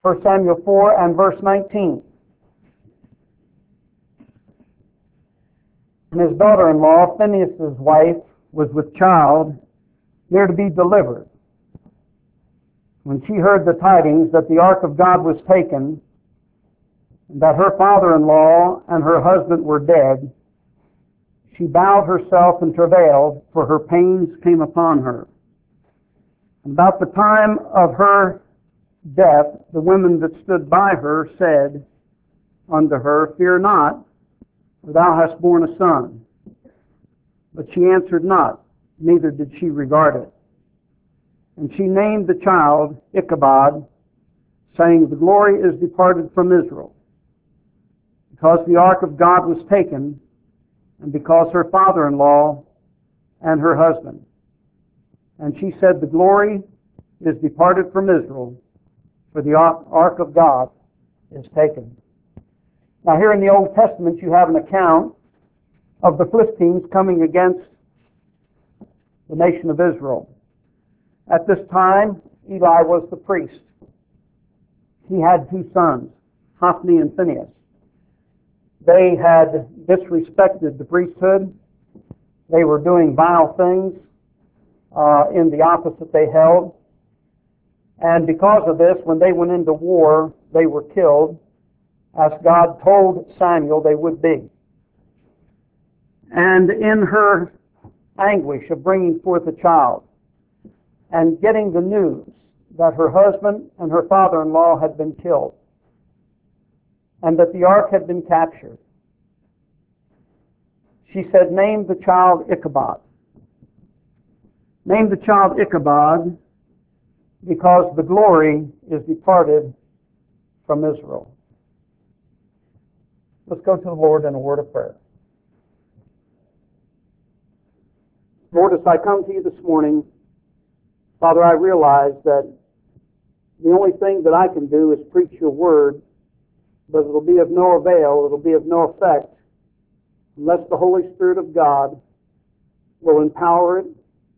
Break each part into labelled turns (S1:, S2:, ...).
S1: 1 Samuel 4 and verse 19. And his daughter-in-law, Phinehas' wife, was with child, near to be delivered. When she heard the tidings that the ark of God was taken, and that her father-in-law and her husband were dead, she bowed herself and travailed, for her pains came upon her. About the time of her death, the women that stood by her said unto her, Fear not, for thou hast borne a son. But she answered not, neither did she regard it. And she named the child Ichabod, saying, The glory is departed from Israel, because the ark of God was taken, and because her father-in-law and her husband. And she said, The glory is departed from Israel, for the ark of God is taken. Now here in the Old Testament you have an account of the Philistines coming against the nation of Israel. At this time, Eli was the priest. He had two sons, Hophni and Phinehas. They had disrespected the priesthood. They were doing vile things in the office that they held. And because of this, when they went into war, they were killed, as God told Samuel they would be. And in her anguish of bringing forth a child and getting the news that her husband and her father-in-law had been killed and that the ark had been captured, she said, Name the child Ichabod. Name the child Ichabod, because the glory is departed from Israel. Let's go to the Lord in a word of prayer. Lord, as I come to you this morning, Father, I realize that the only thing that I can do is preach your word, but it'll be of no avail, it'll be of no effect, unless the Holy Spirit of God will empower it,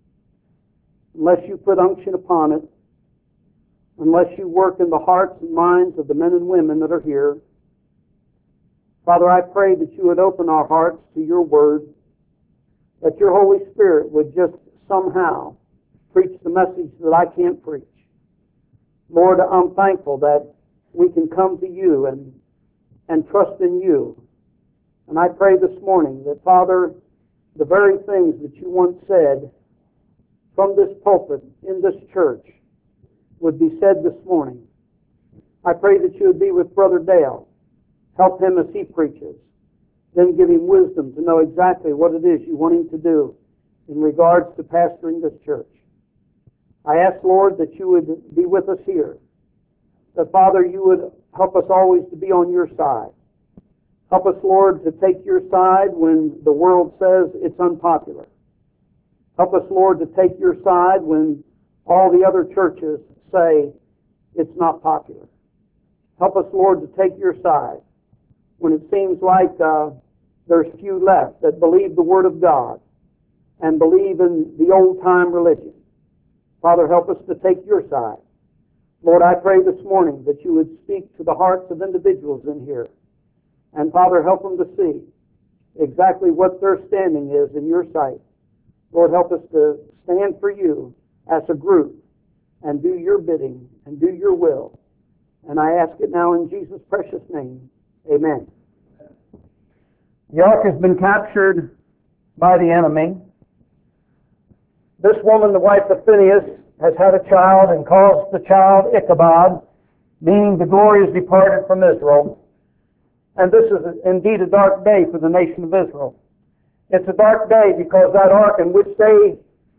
S1: unless you put unction upon it, unless you work in the hearts and minds of the men and women that are here. Father, I pray that you would open our hearts to your word, that your Holy Spirit would just somehow preach the message that I can't preach. Lord, I'm thankful that we can come to you and trust in you. And I pray this morning that, Father, the very things that you once said from this pulpit in this church would be said this morning. I pray that you would be with Brother Dale. Help him as he preaches. Then give him wisdom to know exactly what it is you want him to do in regards to pastoring this church. I ask, Lord, that you would be with us here. That, Father, you would help us always to be on your side. Help us, Lord, to take your side when the world says it's unpopular. Help us, Lord, to take your side when all the other churches say it's not popular. Help us, Lord, to take your side when it seems like there's few left that believe the Word of God and believe in the old-time religion. Father, help us to take your side. Lord, I pray this morning that you would speak to the hearts of individuals in here. And Father, help them to see exactly what their standing is in your sight. Lord, help us to stand for you as a group and do your bidding and do your will. And I ask it now in Jesus' precious name. Amen. The ark has been captured by the enemy. This woman, the wife of Phinehas, has had a child and calls the child Ichabod, meaning the glory is departed from Israel. And this is indeed a dark day for the nation of Israel. It's a dark day because that ark in which they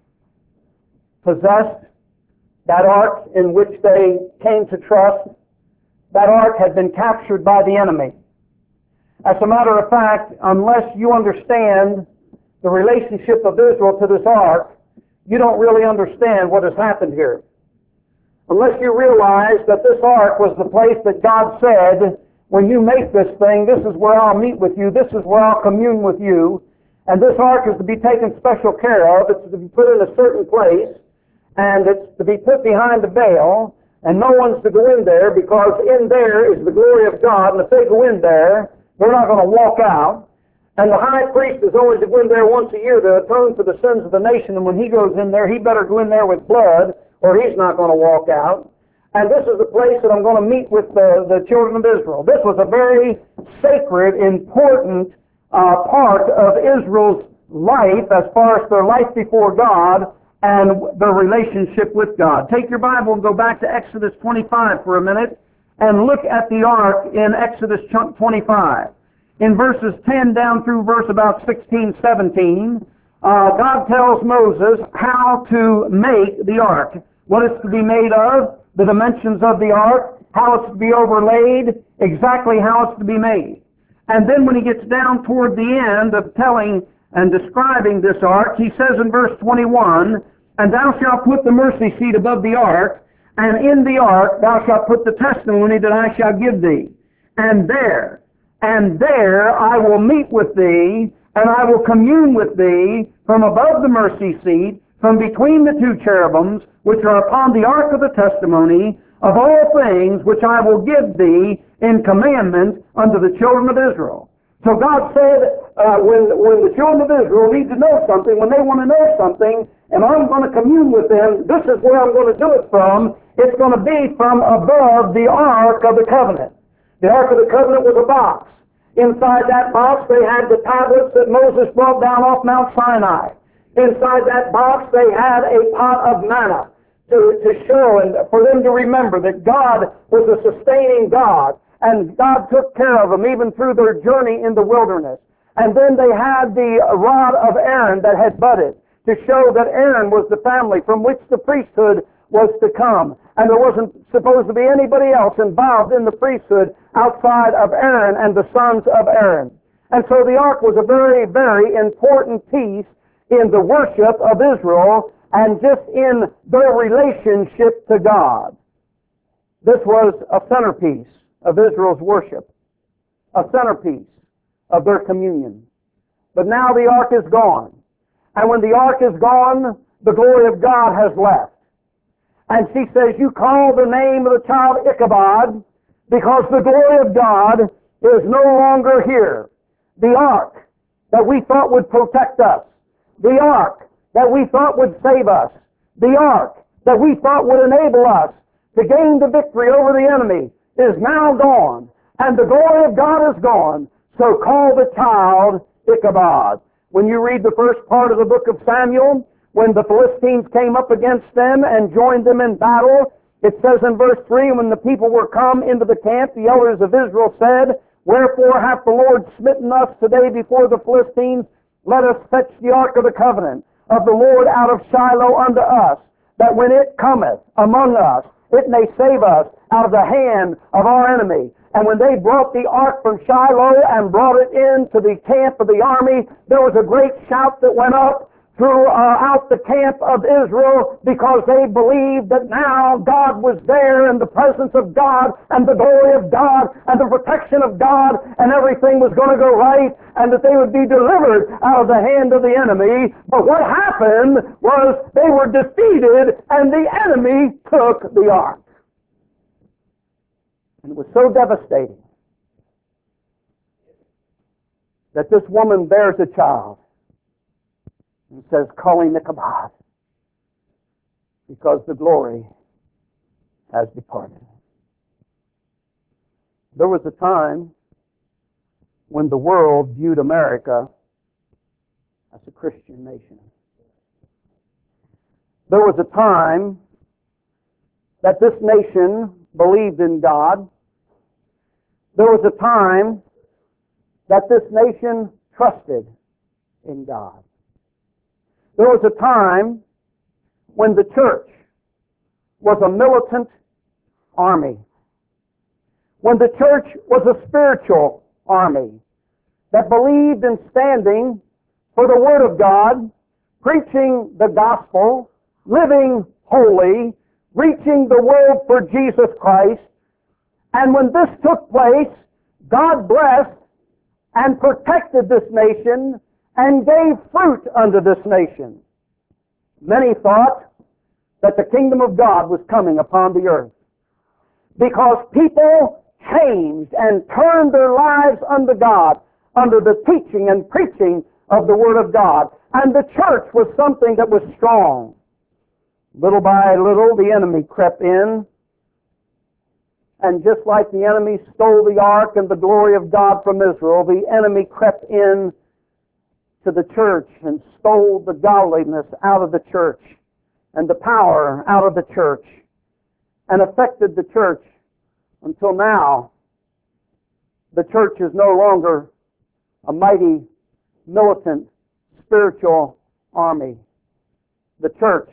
S1: possessed, that ark in which they came to trust, that ark had been captured by the enemy. As a matter of fact, unless you understand the relationship of Israel to this ark, you don't really understand what has happened here. Unless you realize that this ark was the place that God said, when you make this thing, this is where I'll meet with you, this is where I'll commune with you, and this ark is to be taken special care of, it's to be put in a certain place, and it's to be put behind the veil, And no one's to go in there because in there is the glory of God. And if they go in there, they're not going to walk out. And the high priest is only to go in there once a year to atone for the sins of the nation. And when he goes in there, he better go in there with blood or he's not going to walk out. And this is the place that I'm going to meet with the children of Israel. This was a very sacred, important part of Israel's life as far as their life before God and their relationship with God. Take your Bible and go back to Exodus 25 for a minute and look at the ark in Exodus 25. In verses 10 down through verse about 16, 17, God tells Moses how to make the ark, what it's to be made of, the dimensions of the ark, how it's to be overlaid, exactly how it's to be made. And then when he gets down toward the end of telling and describing this ark, he says in verse 21, "And thou shalt put the mercy seat above the ark, and in the ark thou shalt put the testimony that I shall give thee. And there I will meet with thee, and I will commune with thee from above the mercy seat, from between the two cherubims, which are upon the ark of the testimony, of all things which I will give thee in commandment unto the children of Israel." So God said, when the children of Israel need to know something, when they want to know something, and I'm going to commune with them, this is where I'm going to do it from. It's going to be from above the Ark of the Covenant. The Ark of the Covenant was a box. Inside that box they had the tablets that Moses brought down off Mount Sinai. Inside that box they had a pot of manna to show and for them to remember that God was a sustaining God, and God took care of them even through their journey in the wilderness. And then they had the rod of Aaron that had budded to show that Aaron was the family from which the priesthood was to come. And there wasn't supposed to be anybody else involved in the priesthood outside of Aaron and the sons of Aaron. And so the ark was a very, very important piece in the worship of Israel and just in their relationship to God. This was a centerpiece of Israel's worship, a centerpiece of their communion. But now the ark is gone. And when the ark is gone, the glory of God has left. And she says, "You call the name of the child Ichabod because the glory of God is no longer here." The ark that we thought would protect us, the ark that we thought would save us, the ark that we thought would enable us to gain the victory over the enemy is now gone, and the glory of God is gone. So call the child Ichabod. When you read the first part of the book of Samuel, when the Philistines came up against them and joined them in battle, it says in verse 3, when the people were come into the camp, the elders of Israel said, "Wherefore hath the Lord smitten us today before the Philistines? Let us fetch the ark of the covenant of the Lord out of Shiloh unto us, that when it cometh among us, it may save us out of the hand of our enemy." And when they brought the ark from Shiloh and brought it into the camp of the army, there was a great shout that went up throughout the camp of Israel, because they believed that now God was there in the presence of God and the glory of God and the protection of God, and everything was going to go right, and that they would be delivered out of the hand of the enemy. But what happened was they were defeated and the enemy took the ark. And it was so devastating that this woman bears a child and says, "Call him Ichabod, because the glory has departed." There was a time when the world viewed America as a Christian nation. There was a time that this nation believed in God. There was a time that this nation trusted in God. There was a time when the church was a militant army, when the church was a spiritual army that believed in standing for the Word of God, preaching the gospel, living holy, reaching the world for Jesus Christ. And when this took place, God blessed and protected this nation and gave fruit unto this nation. Many thought that the kingdom of God was coming upon the earth. because people changed and turned their lives unto God under the teaching and preaching of the Word of God. And the church was something that was strong. Little by little, the enemy crept in. And just like the enemy stole the ark and the glory of God from Israel, the enemy crept in to the church and stole the godliness out of the church and the power out of the church and affected the church until now. The church is no longer a mighty, militant, spiritual army. The church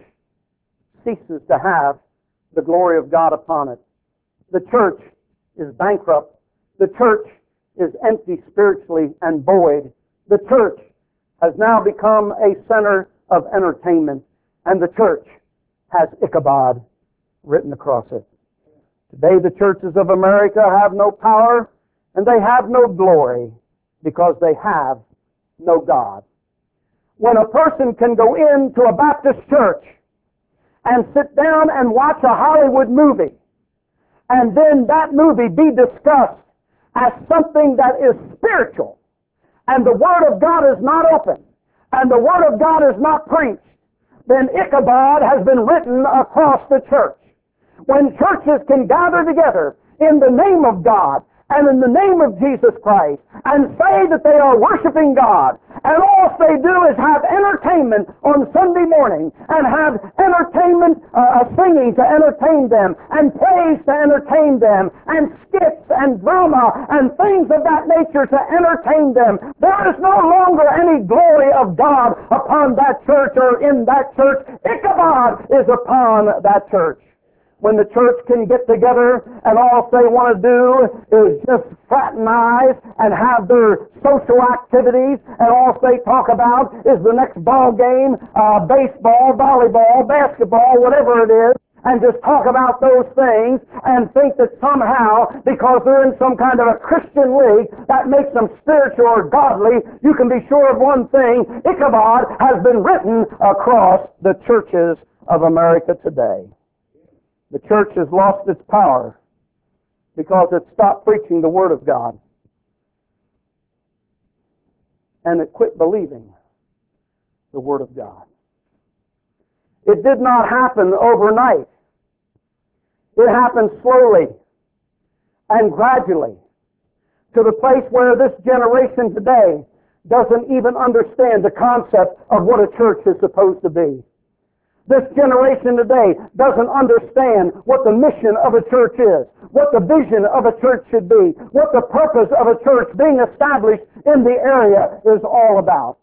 S1: ceases to have the glory of God upon it. The church is bankrupt. The church is empty spiritually and void. The church has now become a center of entertainment, and the church has Ichabod written across it. Today the churches of America have no power and they have no glory because they have no God. When a person can go into a Baptist church and sit down and watch a Hollywood movie, and then that movie be discussed as something that is spiritual, and the Word of God is not open, and the Word of God is not preached, then Ichabod has been written across the church. When churches can gather together in the name of God and in the name of Jesus Christ and say that they are worshiping God, and all they do is have entertainment on Sunday morning and have entertainment singing to entertain them and praise to entertain them and skits and drama and things of that nature to entertain them, there is no longer any glory of God upon that church or in that church. Ichabod is upon that church. When the church can get together and all they want to do is just fraternize and have their social activities, and all they talk about is the next ball game, baseball, volleyball, basketball, whatever it is, and just talk about those things and think that somehow, because they're in some kind of a Christian league, that makes them spiritual or godly, you can be sure of one thing: Ichabod has been written across the churches of America today. The church has lost its power because it stopped preaching the Word of God. And it quit believing the Word of God. It did not happen overnight. It happened slowly and gradually to the place where this generation today doesn't even understand the concept of what a church is supposed to be. This generation today doesn't understand what the mission of a church is, what the vision of a church should be, what the purpose of a church being established in the area is all about.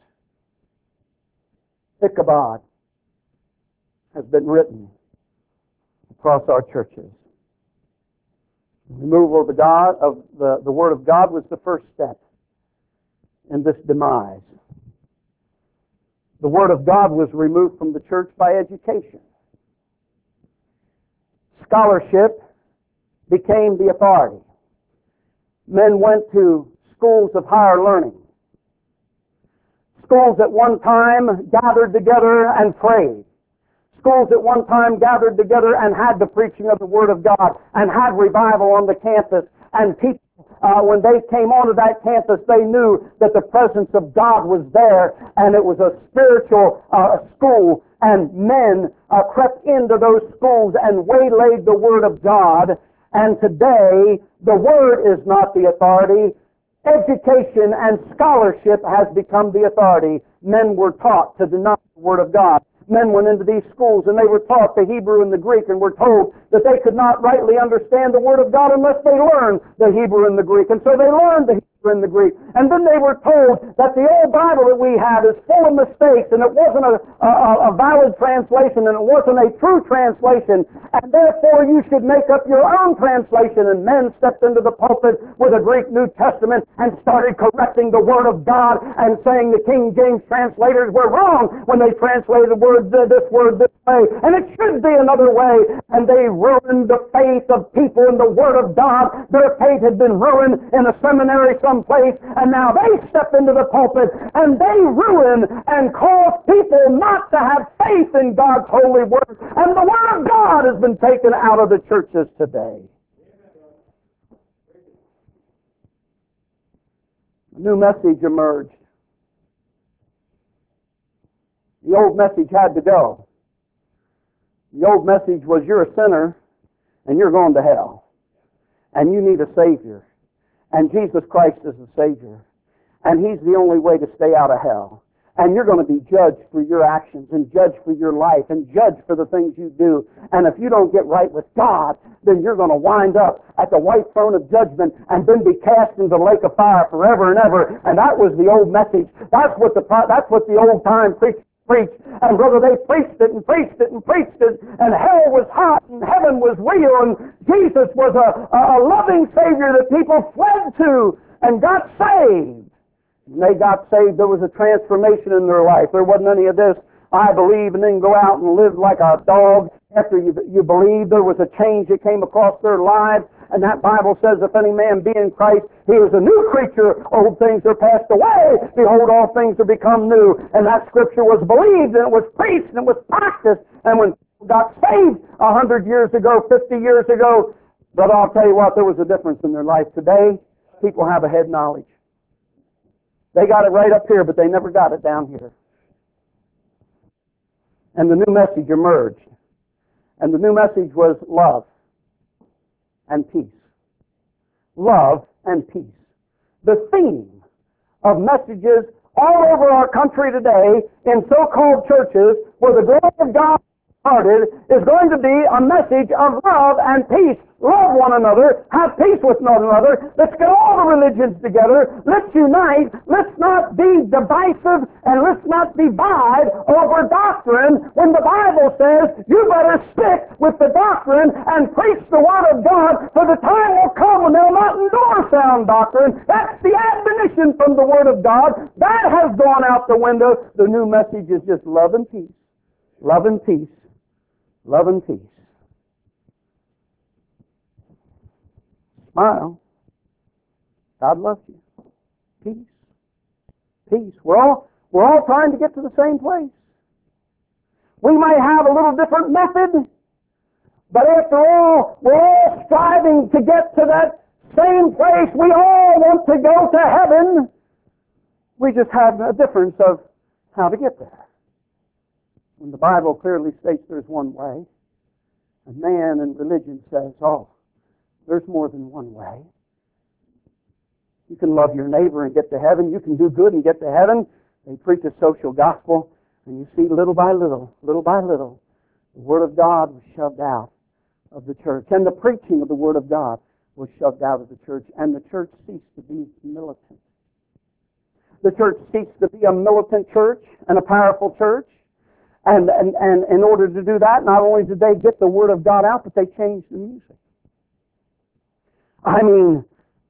S1: Ichabod has been written across our churches. Removal of the Word of God was the first step in this demise. The Word of God was removed from the church by education. Scholarship became the authority. Men went to schools of higher learning. Schools at one time gathered together and prayed. Schools at one time gathered together and had the preaching of the Word of God and had revival on the campus. And people, when they came onto that campus, they knew that the presence of God was there, and it was a spiritual school. And men crept into those schools and waylaid the Word of God. And today, the Word is not the authority. Education and scholarship has become the authority. Men were taught to deny the Word of God. Men went into these schools and they were taught the Hebrew and the Greek, and were told that they could not rightly understand the Word of God unless they learned the Hebrew and the Greek. And so they learned the Hebrew and the Greek. And then they were told that the old Bible that we have is full of mistakes, and it wasn't a valid translation, and it wasn't a true translation, and therefore you should make up your own translation. And men stepped into the pulpit with a Greek New Testament and started correcting the Word of God and saying the King James translators were wrong when they translated this word this way, and it should be another way. And they ruined the faith of people in the Word of God. Their faith had been ruined in a seminary someplace, and now they step into the pulpit and they ruin and cause people not to have faith in God's holy Word. And the Word of God has been taken out of the churches today. A new message emerged. The old message had to go. The old message was, you're a sinner and you're going to hell. And you need a Savior. And Jesus Christ is the Savior. And He's the only way to stay out of hell. And you're going to be judged for your actions and judged for your life and judged for the things you do. And if you don't get right with God, then you're going to wind up at the white throne of judgment and then be cast into the lake of fire forever and ever. And that was the old message. That's what the old time preachers preached. And brother, they preached it and preached it and preached it. And hell was hot and heaven was real. And Jesus was a loving Savior that people fled to and got saved. When they got saved, there was a transformation in their life. There wasn't any of this, I believe, and then go out and live like a dog. After you believe, there was a change that came across their lives. And that Bible says, if any man be in Christ, he is a new creature. Old things are passed away. Behold, all things are become new. And that Scripture was believed, and it was preached, and it was practiced. And when people got saved 100 years ago, 50 years ago, but I'll tell you what, there was a difference in their life. Today, people have a head knowledge. They got it right up here, but they never got it down here. And the new message emerged. And the new message was love and peace. Love and peace. The theme of messages all over our country today in so-called churches where the glory of God started is going to be a message of love and peace. Love one another, have peace with one another. Let's get all the religions together. Let's unite. Let's not be divisive and let's not divide over doctrine when the Bible says you better stick with the doctrine and preach the Word of God, for the time will come when they'll not endure sound doctrine. That's the admonition from the Word of God. That has gone out the window. The new message is just love and peace. Love and peace. Love and peace. Smile. God loves you. Peace. Peace. We're all trying to get to the same place. We may have a little different method, but after all, we're all striving to get to that same place. We all want to go to heaven. We just have a difference of how to get there. When the Bible clearly states there's one way, and man and religion says, oh, there's more than one way. You can love your neighbor and get to heaven. You can do good and get to heaven. They preach a social gospel, and you see little by little, the Word of God was shoved out of the church, and the preaching of the Word of God was shoved out of the church, and the church ceased to be militant. The church ceased to be a militant church and a powerful church. And in order to do that, not only did they get the Word of God out, but they changed the music. I mean,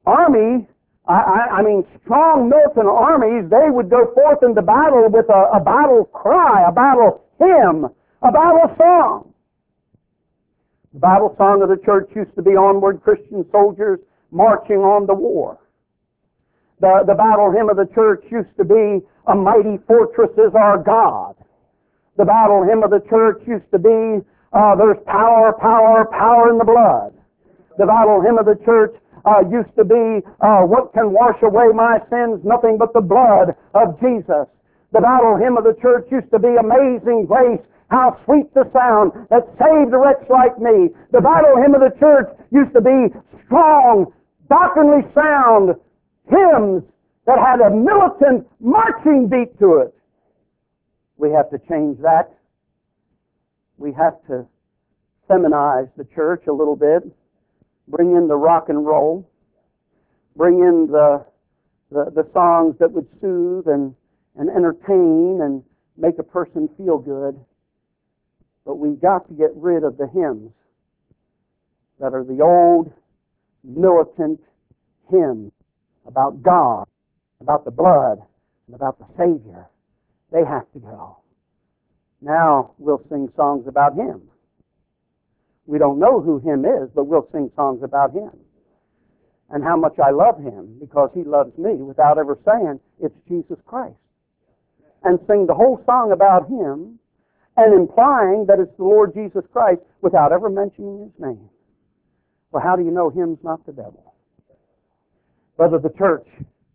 S1: strong militant armies, they would go forth into battle with a battle cry, a battle hymn, a battle song. The battle song of the church used to be onward Christian soldiers marching on the war. The battle hymn of the church used to be a mighty fortress is our God. The battle hymn of the church used to be there's power, power, power in the blood. The battle hymn of the church used to be what can wash away my sins? Nothing but the blood of Jesus. The battle hymn of the church used to be Amazing Grace, how sweet the sound that saved a wretch like me. The battle hymn of the church used to be strong, doctrinally sound hymns that had a militant marching beat to it. We have to change that. We have to feminize the church a little bit, bring in the rock and roll, bring in the songs that would soothe and entertain and make a person feel good. But we've got to get rid of the hymns that are the old militant hymns about God, about the blood, and about the Savior. They have to go. Now we'll sing songs about Him. We don't know who Him is, but we'll sing songs about Him. And how much I love Him because He loves me without ever saying it's Jesus Christ. And sing the whole song about Him and implying that it's the Lord Jesus Christ without ever mentioning His name. Well, how do you know Him's not the devil? Whether the church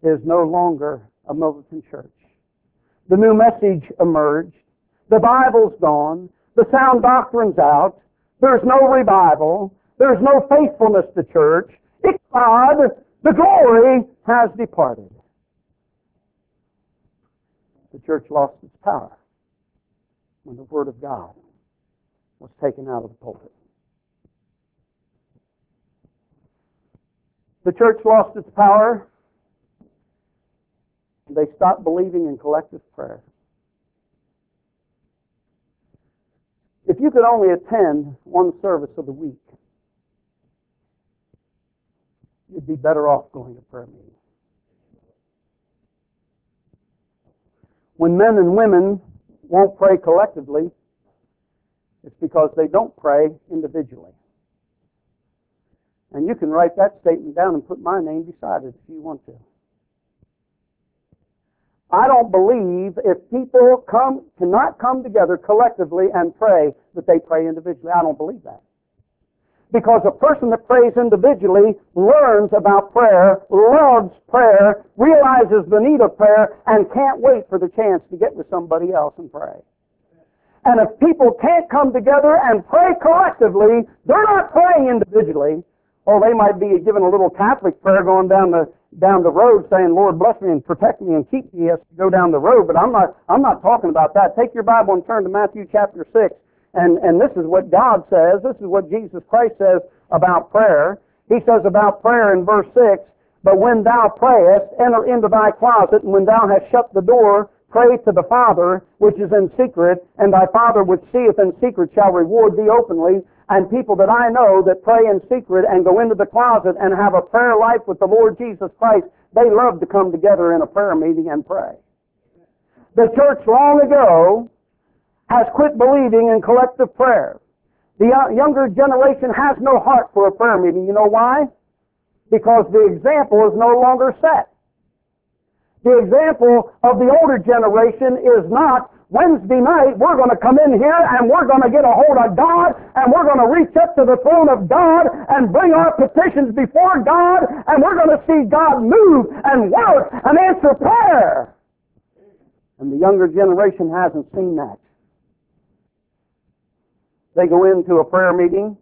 S1: is no longer a militant church. The new message emerged. The Bible's gone. The sound doctrine's out. There's no revival. There's no faithfulness to church. It's God. The glory has departed. The church lost its power when the Word of God was taken out of the pulpit. The church lost its power. They stopped believing in collective prayer. If you could only attend one service of the week, you'd be better off going to prayer meeting. When men and women won't pray collectively, it's because they don't pray individually. And you can write that statement down and put my name beside it if you want to. I don't believe if people cannot come together collectively and pray that they pray individually. I don't believe that. Because a person that prays individually learns about prayer, loves prayer, realizes the need of prayer, and can't wait for the chance to get with somebody else and pray. And if people can't come together and pray collectively, they're not praying individually. Oh, they might be giving a little Catholic prayer going down the road saying, Lord, bless me and protect me and keep me as to go down the road. But I'm not talking about that. Take your Bible and turn to Matthew chapter 6. And this is what God says. This is what Jesus Christ says about prayer. He says about prayer in verse 6, but when thou prayest, enter into thy closet, and when thou hast shut the door, pray to the Father which is in secret, and thy Father which seeth in secret shall reward thee openly. And people that I know that pray in secret and go into the closet and have a prayer life with the Lord Jesus Christ, they love to come together in a prayer meeting and pray. The church long ago has quit believing in collective prayer. The younger generation has no heart for a prayer meeting. You know why? Because the example is no longer set. The example of the older generation is not Wednesday night, we're going to come in here and we're going to get a hold of God and we're going to reach up to the throne of God and bring our petitions before God and we're going to see God move and work and answer prayer. And the younger generation hasn't seen that. They go into a prayer meeting.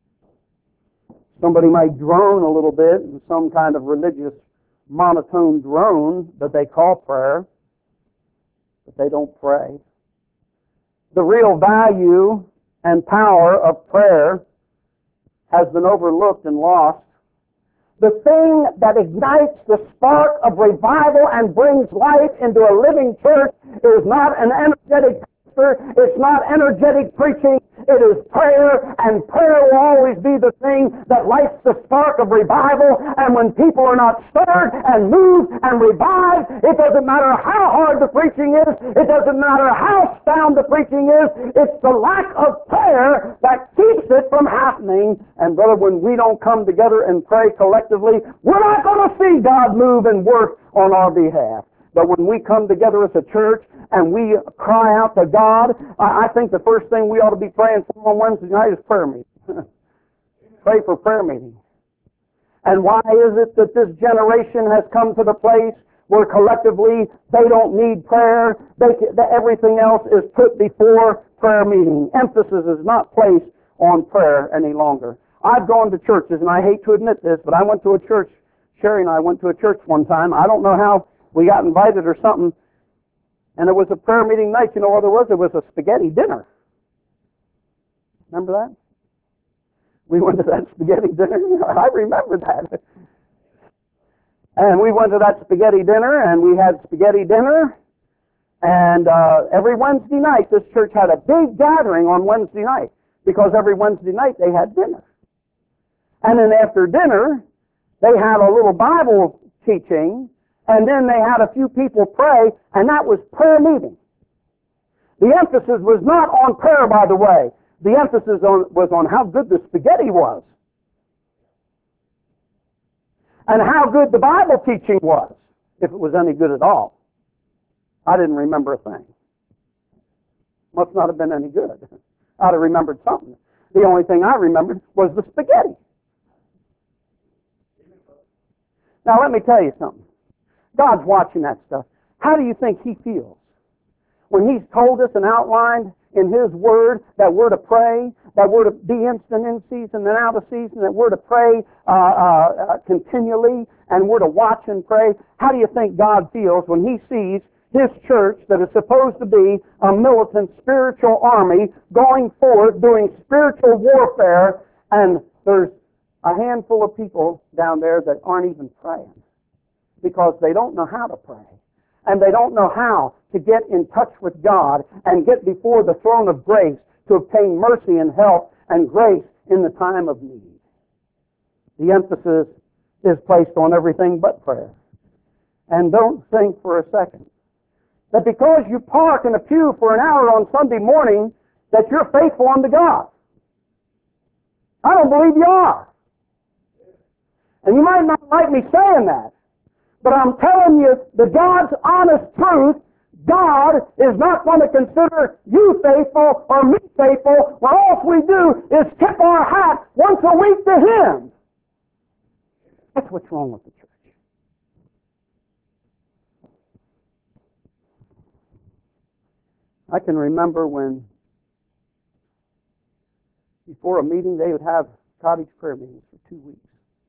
S1: Somebody might drone a little bit in some kind of religious monotone drone that they call prayer, but they don't pray. The real value and power of prayer has been overlooked and lost. The thing that ignites the spark of revival and brings life into a living church is not an energetic pastor, it's not energetic preaching, it is prayer, and prayer will always be the thing that lights the spark of revival. And when people are not stirred and moved and revived, it doesn't matter how hard the preaching is, it doesn't matter how sound the preaching is, it's the lack of prayer that keeps it from happening. And brother, when we don't come together and pray collectively, we're not going to see God move and work on our behalf. But when we come together as a church and we cry out to God, I think the first thing we ought to be praying for on Wednesday night is prayer meeting. Pray for prayer meeting. And why is it that this generation has come to the place where collectively they don't need prayer? Everything else is put before prayer meeting. Emphasis is not placed on prayer any longer. I've gone to churches, and I hate to admit this, but I went to a church, Sherry and I went to a church one time. I don't know how we got invited or something, and it was a prayer meeting night. You know what it was? It was a spaghetti dinner. Remember that? We went to that spaghetti dinner. I remember that. And we went to that spaghetti dinner, and we had spaghetti dinner, and every Wednesday night, this church had a big gathering on Wednesday night, because every Wednesday night they had dinner. And then after dinner, they had a little Bible teaching, and then they had a few people pray, and that was prayer meeting. The emphasis was not on prayer, by the way. The emphasis was on how good the spaghetti was. And how good the Bible teaching was, if it was any good at all. I didn't remember a thing. Must not have been any good. I'd have remembered something. The only thing I remembered was the spaghetti. Now let me tell you something. God's watching that stuff. How do you think He feels? When He's told us and outlined in His Word that we're to pray, that we're to be instant in season and out of season, that we're to pray continually, and we're to watch and pray, how do you think God feels when He sees His church that is supposed to be a militant spiritual army going forth doing spiritual warfare, and there's a handful of people down there that aren't even praying because they don't know how to pray? And they don't know how to get in touch with God and get before the throne of grace to obtain mercy and help and grace in the time of need. The emphasis is placed on everything but prayer. And don't think for a second that because you park in a pew for an hour on Sunday morning that you're faithful unto God. I don't believe you are. And you might not like me saying that, but I'm telling you the God's honest truth, God is not going to consider you faithful or me faithful when all we do is tip our hat once a week to Him. That's what's wrong with the church. I can remember when before a meeting they would have cottage prayer meetings for 2 weeks.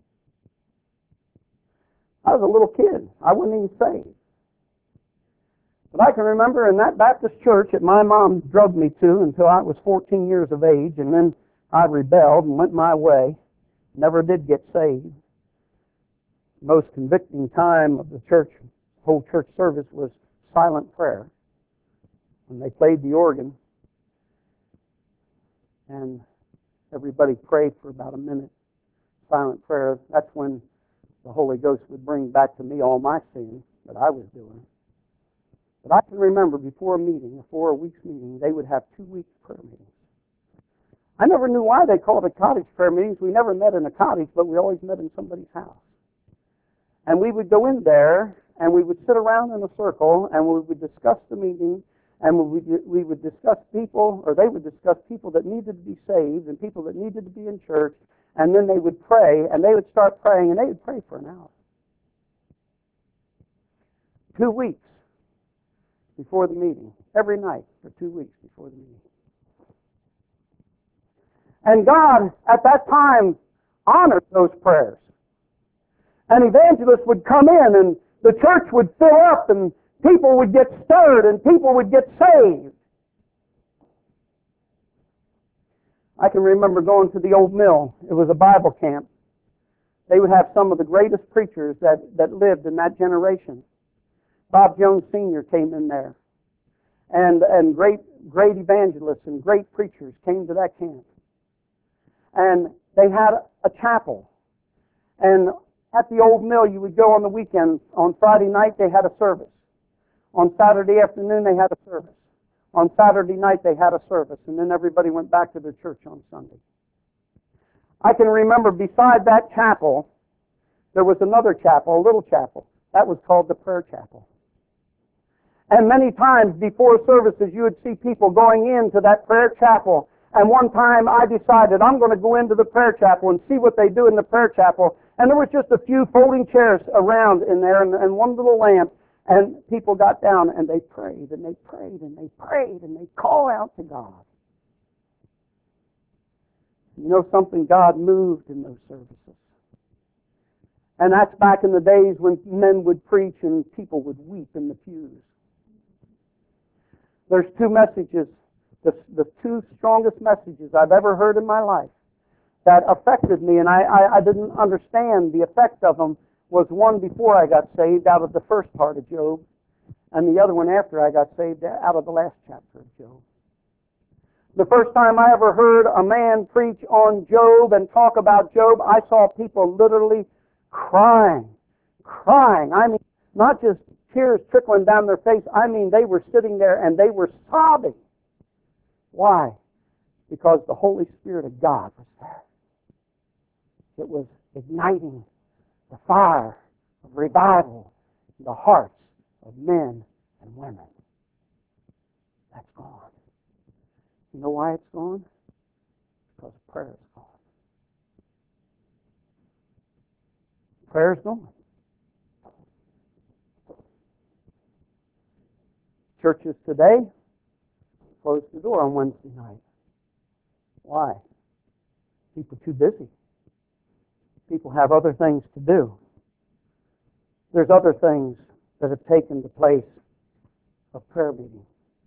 S1: I was a little kid. I wasn't even saved. But I can remember in that Baptist church that my mom drugged me to until I was 14 years of age, and then I rebelled and went my way. Never did get saved. The most convicting time of the church, whole church service, was silent prayer. When they played the organ, and everybody prayed for about a minute. Silent prayer, that's when the Holy Ghost would bring back to me all my sins that I was doing. But I can remember before a meeting, before a week's meeting, they would have 2 week prayer meetings. I never knew why they called it cottage prayer meetings. We never met in a cottage, but we always met in somebody's house. And we would go in there, and we would sit around in a circle, and we would discuss the meeting, and we would discuss people, or they would discuss people that needed to be saved and people that needed to be in church, and then they would pray, and they would start praying, and they would pray for an hour. 2 weeks before the meeting, every night for 2 weeks before the meeting. And God, at that time, honored those prayers. And evangelists would come in, and the church would fill up, and people would get stirred, and people would get saved. I can remember going to the old mill. It was a Bible camp. They would have some of the greatest preachers that lived in that generation. Bob Jones Sr. came in there. And great evangelists and great preachers came to that camp. And they had a chapel. And at the old mill, you would go on the weekend. On Friday night, they had a service. On Saturday afternoon, they had a service. On Saturday night, they had a service. And then everybody went back to their church on Sunday. I can remember beside that chapel, there was another chapel, a little chapel. That was called the prayer chapel. And many times before services, you would see people going into that prayer chapel. And one time I decided I'm going to go into the prayer chapel and see what they do in the prayer chapel. And there was just a few folding chairs around in there and one little lamp. And people got down and they prayed and they prayed and they prayed and they called out to God. You know something? God moved in those services. And that's back in the days when men would preach and people would weep in the pews. There's two messages, the two strongest messages I've ever heard in my life that affected me, and I didn't understand the effect of them. Was one before I got saved out of the first part of Job, and the other one after I got saved out of the last chapter of Job. The first time I ever heard a man preach on Job and talk about Job, I saw people literally crying. I mean, not just tears trickling down their face. I mean, they were sitting there and they were sobbing. Why? Because the Holy Spirit of God was there. It was igniting the fire of revival in the hearts of men and women. That's gone. You know why it's gone? Because prayer is gone. Prayer is gone. churches today close the door on Wednesday night. Why? People are too busy. People have other things to do. There's other things that have taken the place of prayer meeting.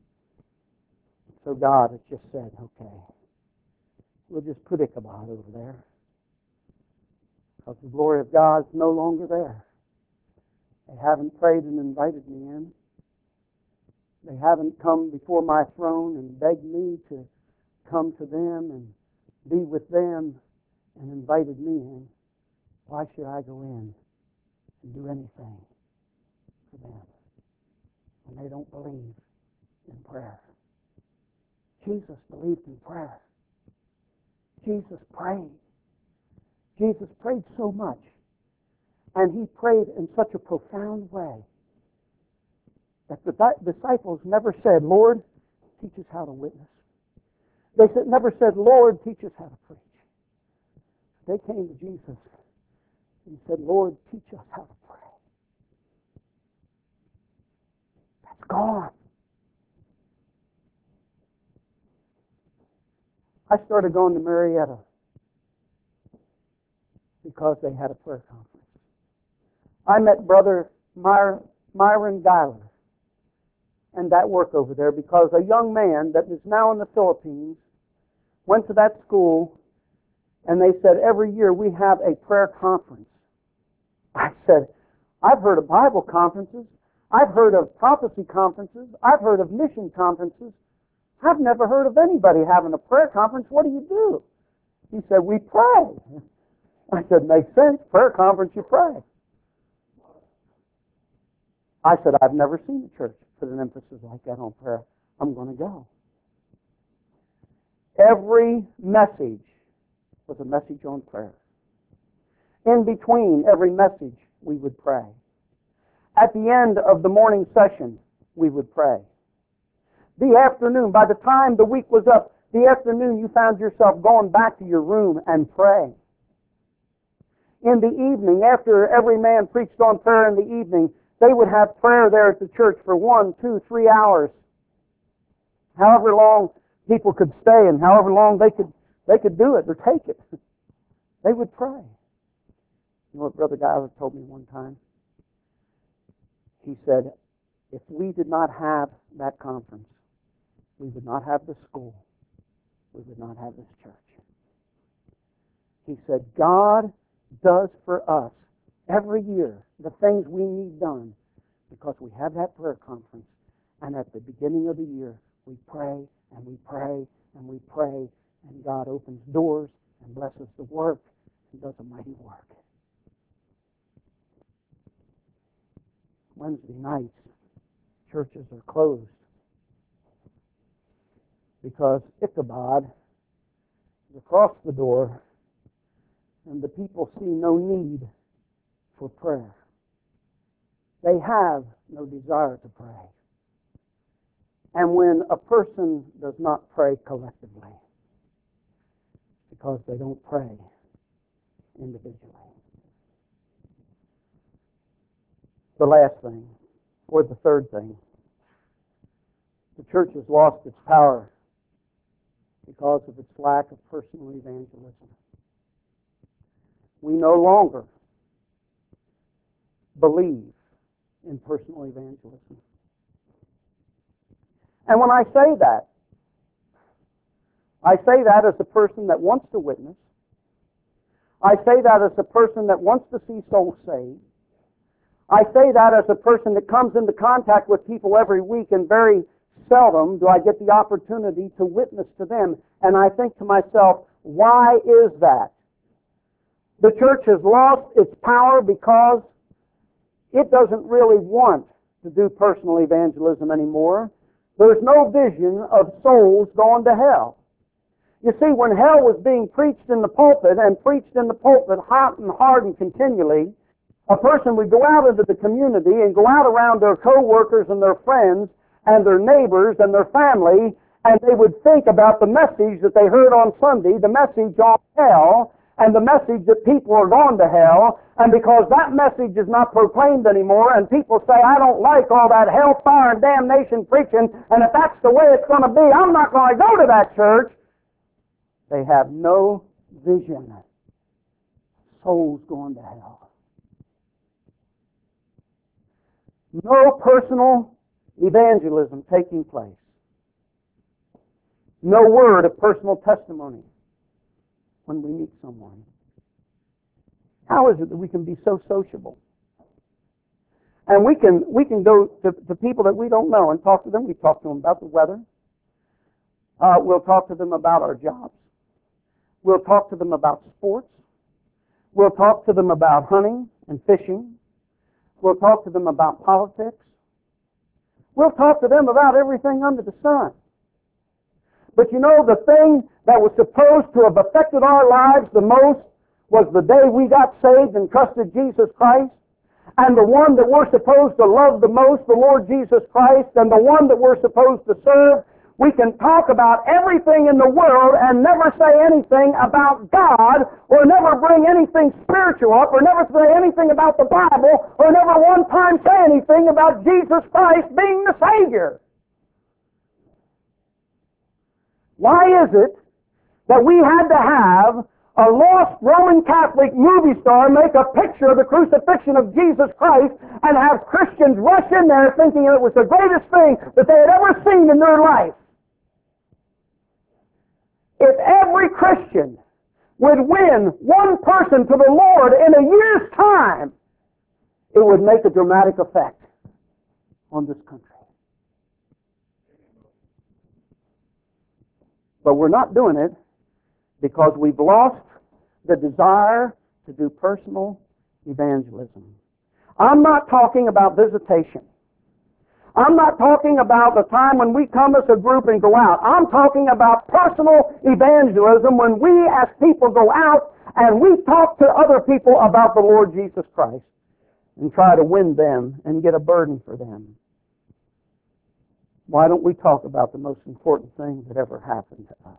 S1: So God has just said, okay, we'll just put Ichabod over there. Because the glory of God is no longer there. They haven't prayed and invited me in. They haven't come before my throne and begged me to come to them and be with them and invited me in. Why should I go in and do anything for them when they don't believe in prayer? Jesus believed in prayer. Jesus prayed. Jesus prayed so much. And He prayed in such a profound way that the disciples never said, Lord, teach us how to witness. They never said, Lord, teach us how to preach. They came to Jesus and said, Lord, teach us how to pray. That's gone. I started going to Marietta because they had a prayer conference. I met Brother Myron Geiler and that work over there because a young man that is now in the Philippines went to that school and they said, every year we have a prayer conference. I said, I've heard of Bible conferences. I've heard of prophecy conferences. I've heard of mission conferences. I've never heard of anybody having a prayer conference. What do you do? He said, we pray. I said, makes sense. Prayer conference, you pray. I said, I've never seen a church put an emphasis like that on prayer. I'm going to go. Every message was a message on prayer. In between every message, we would pray. At the end of the morning session, we would pray. The afternoon, by the time the week was up, the afternoon you found yourself going back to your room and praying. In the evening, after every man preached on prayer in the evening, they would have prayer there at the church for 1, 2, 3 hours. However long people could stay and however long they could do it or take it. They would pray. You know what Brother Geiler told me one time? He said, if we did not have that conference, we would not have this school. We would not have this church. He said, God does for us every year the things we need done because we have that prayer conference. And at the beginning of the year, we pray and we pray and we pray, and God opens doors and blesses the work and does a mighty work. Wednesday nights, churches are closed because Ichabod is across the door and the people see no need for prayer. They have no desire to pray. And when a person does not pray collectively, because they don't pray individually. The last thing, or the third thing, the church has lost its power because of its lack of personal evangelism. We no longer believe in personal evangelism. And when I say that as a person that wants to witness. I say that as a person that wants to see souls saved. I say that as a person that comes into contact with people every week, and very seldom do I get the opportunity to witness to them. And I think to myself, why is that? The church has lost its power because it doesn't really want to do personal evangelism anymore. There's no vision of souls going to hell. You see, when hell was being preached in the pulpit, and preached in the pulpit hot and hard and continually, a person would go out into the community and go out around their co-workers and their friends and their neighbors and their family, and they would think about the message that they heard on Sunday, the message on hell, and the message that people are going to hell, and because that message is not proclaimed anymore, and people say, I don't like all that hellfire and damnation preaching, and if that's the way it's going to be, I'm not going to go to that church. They have no vision. Souls going to hell. No personal evangelism taking place. No word of personal testimony when we meet someone. How is it that we can be so sociable? And we can go to people that we don't know and talk to them. We talk to them about the weather. We'll talk to them about our jobs. We'll talk to them about sports. We'll talk to them about hunting and fishing. We'll talk to them about politics. We'll talk to them about everything under the sun. But you know, the thing that was supposed to have affected our lives the most was the day we got saved and trusted Jesus Christ. And the one that we're supposed to love the most, the Lord Jesus Christ, and the one that we're supposed to serve. We can talk about everything in the world and never say anything about God, or never bring anything spiritual up, or never say anything about the Bible, or never one time say anything about Jesus Christ being the Savior. Why is it that we had to have a lost Roman Catholic movie star make a picture of the crucifixion of Jesus Christ and have Christians rush in there thinking it was the greatest thing that they had ever seen in their life? If every Christian would win one person to the Lord in a year's time, it would make a dramatic effect on this country. But we're not doing it because we've lost the desire to do personal evangelism. I'm not talking about visitation. I'm not talking about the time when we come as a group and go out. I'm talking about personal evangelism when we as people go out and we talk to other people about the Lord Jesus Christ and try to win them and get a burden for them. Why don't we talk about the most important thing that ever happened to us?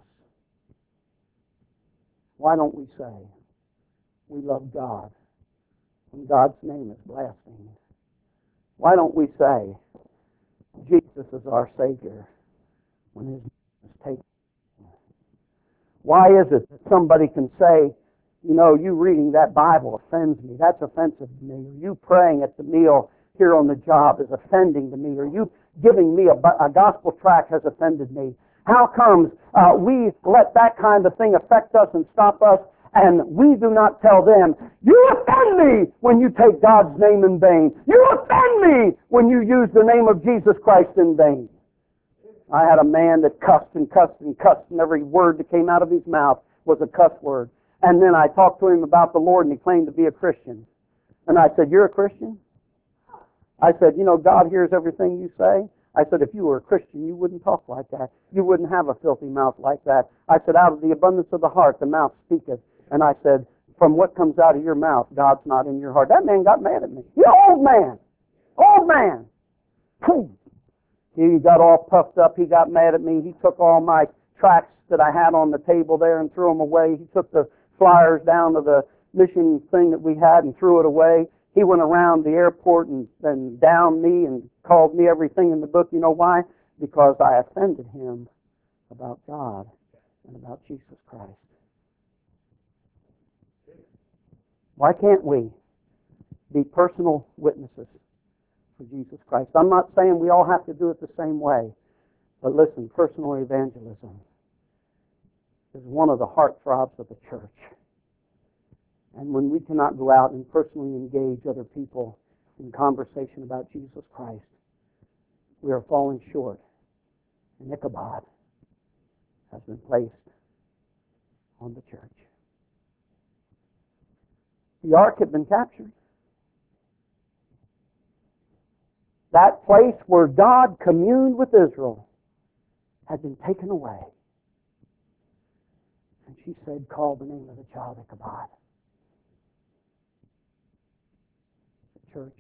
S1: Why don't we say we love God when God's name is blasphemed? Why don't we say Jesus is our Savior when His name is taken? Why is it that somebody can say, you know, you reading that Bible offends me, that's offensive to me, or you praying at the meal here on the job is offending to me, or you giving me a gospel tract has offended me? How comes we let that kind of thing affect us and stop us, and we do not tell them, you offend me when you take God's name in vain. You offend me when you use the name of Jesus Christ in vain. I had a man that cussed and cussed and cussed, and every word that came out of his mouth was a cuss word. And then I talked to him about the Lord, and he claimed to be a Christian. And I said, you're a Christian? I said, you know, God hears everything you say. I said, if you were a Christian, you wouldn't talk like that. You wouldn't have a filthy mouth like that. I said, out of the abundance of the heart, the mouth speaketh. And I said, from what comes out of your mouth, God's not in your heart. That man got mad at me. He's an old man. Old man. He got all puffed up. He got mad at me. He took all my tracts that I had on the table there and threw them away. He took the flyers down to the mission thing that we had and threw it away. He went around the airport and downed me and called me everything in the book. You know why? Because I offended him about God and about Jesus Christ. Why can't we be personal witnesses for Jesus Christ? I'm not saying we all have to do it the same way, but listen, personal evangelism is one of the heartthrobs of the church. And when we cannot go out and personally engage other people in conversation about Jesus Christ, we are falling short. And Ichabod has been placed on the church. The ark had been captured. That place where God communed with Israel had been taken away. And she said, call the name of the child Ichabod. Church,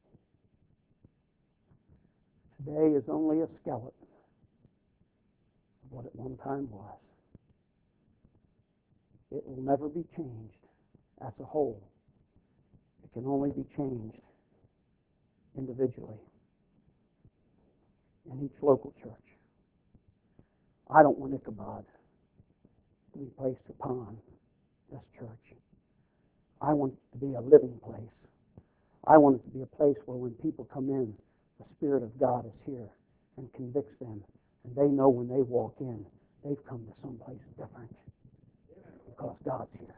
S1: today is only a skeleton of what at one time was. it will never be changed as a whole. It can only be changed individually in each local church. I don't want Ichabod to be placed upon this church. I want it to be a living place. I want it to be a place where when people come in, the Spirit of God is here and convicts them. And they know when they walk in, they've come to someplace different because God's here.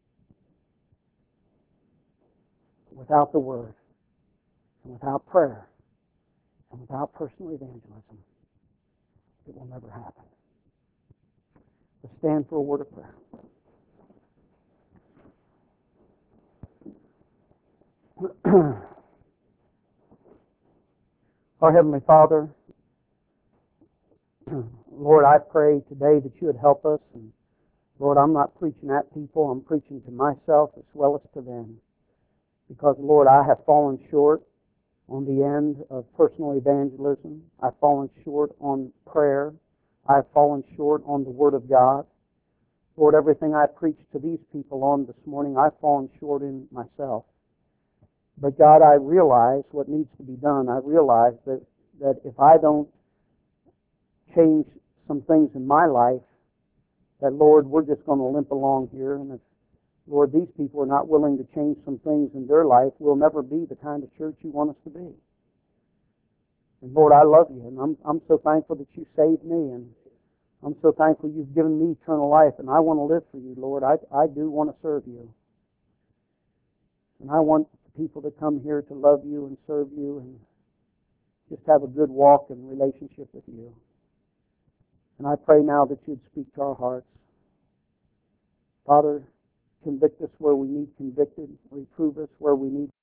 S1: Without the Word, and without prayer, and without personal evangelism, it will never happen. Let's stand for a word of prayer. Our Heavenly Father, Lord, I pray today that you would help us. And Lord, I'm not preaching at people. I'm preaching to myself as well as to them. Because, Lord, I have fallen short on the end of personal evangelism. I've fallen short on prayer. I've fallen short on the Word of God. Lord, everything I preached to these people on this morning, I've fallen short in myself. But God, I realize what needs to be done. I realize that if I don't change some things in my life, that, Lord, we're just going to limp along here. And if, Lord, these people are not willing to change some things in their life, we'll never be the kind of church you want us to be. And, Lord, I love you, and I'm so thankful that you saved me, and I'm so thankful you've given me eternal life, and I want to live for you, Lord. I do want to serve you. And I want people to come here to love you and serve you and just have a good walk and relationship with you. And I pray now that you'd speak to our hearts. Father, convict us where we need convicted. Reprove us where we need